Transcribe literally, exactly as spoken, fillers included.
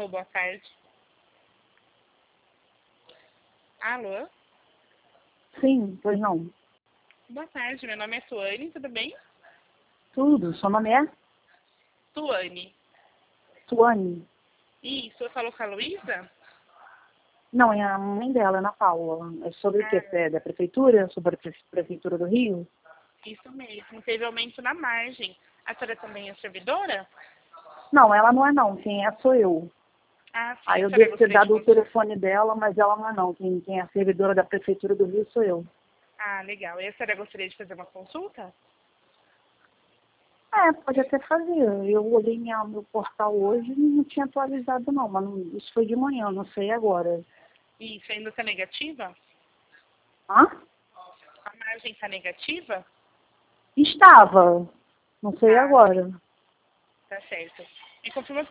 Alô, boa tarde. Alô? Sim, pois não. Boa tarde, meu nome é Tuane, tudo bem? Tudo. Seu nome é? Tuane. Tuane. Isso, eu falo com a Luísa? Não, é a mãe dela, Ana Paula. É sobre o quê? Ah, É da prefeitura? Sobre a pre- prefeitura do Rio? isso mesmo, teve aumento na margem. A senhora também é servidora? Não, ela não é não. Quem é sou eu. Ah, sim, Aí a eu senhora devo ter gostaria de dado o consultar. telefone dela, mas ela não é não. Quem, quem é a servidora da prefeitura do Rio sou eu. Ah, legal. E a senhora gostaria de fazer uma consulta? É, pode até fazer. Eu olhei minha, meu portal hoje e não tinha atualizado não, mas não- isso foi de manhã, não sei agora. Isso, ainda está negativa? Hã? A margem está negativa? Estava. Não sei Ah, agora. tá certo. Me confirma